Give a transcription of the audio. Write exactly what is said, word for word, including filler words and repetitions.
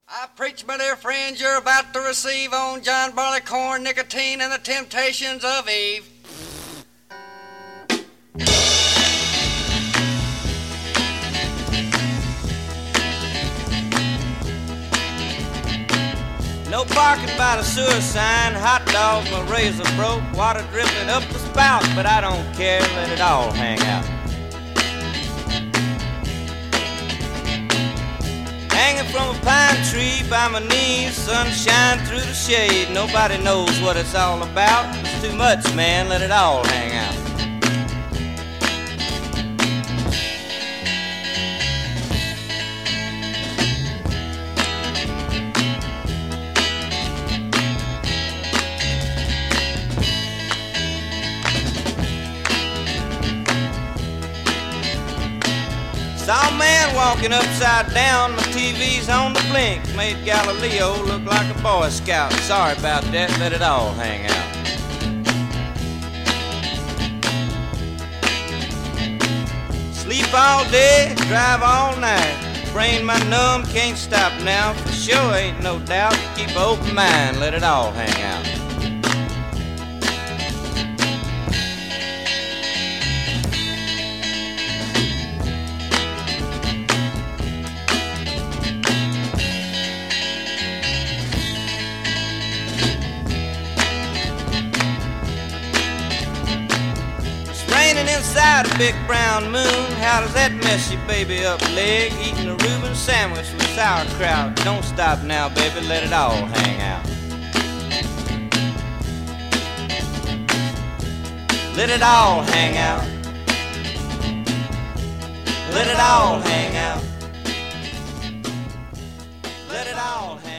I preach, my dear friends, you're about to receive on John Barleycorn, nicotine, and the temptations of Eve. No parking by the sewer sign, hot dogs, my razor broke, water dripping up the spout, but I don't care, let it all hang out. Hanging from a pine tree by my knees, sunshine through the shade, nobody knows what it's all about, it's too much, man, let it all hang out. Saw a man walking upside down, my T V's on the blink, made Galileo look like a Boy Scout. Sorry about that, let it all hang out. Sleep all day, drive all night, brain my numb, can't stop now, for sure ain't no doubt, keep an open mind, let it all hang out. Inside a big brown moon, how does that mess your baby up leg? Eating a Reuben sandwich with sauerkraut. Don't stop now, baby, let it all hang out. Let it all hang out. Let it all hang out. Let it all hang out.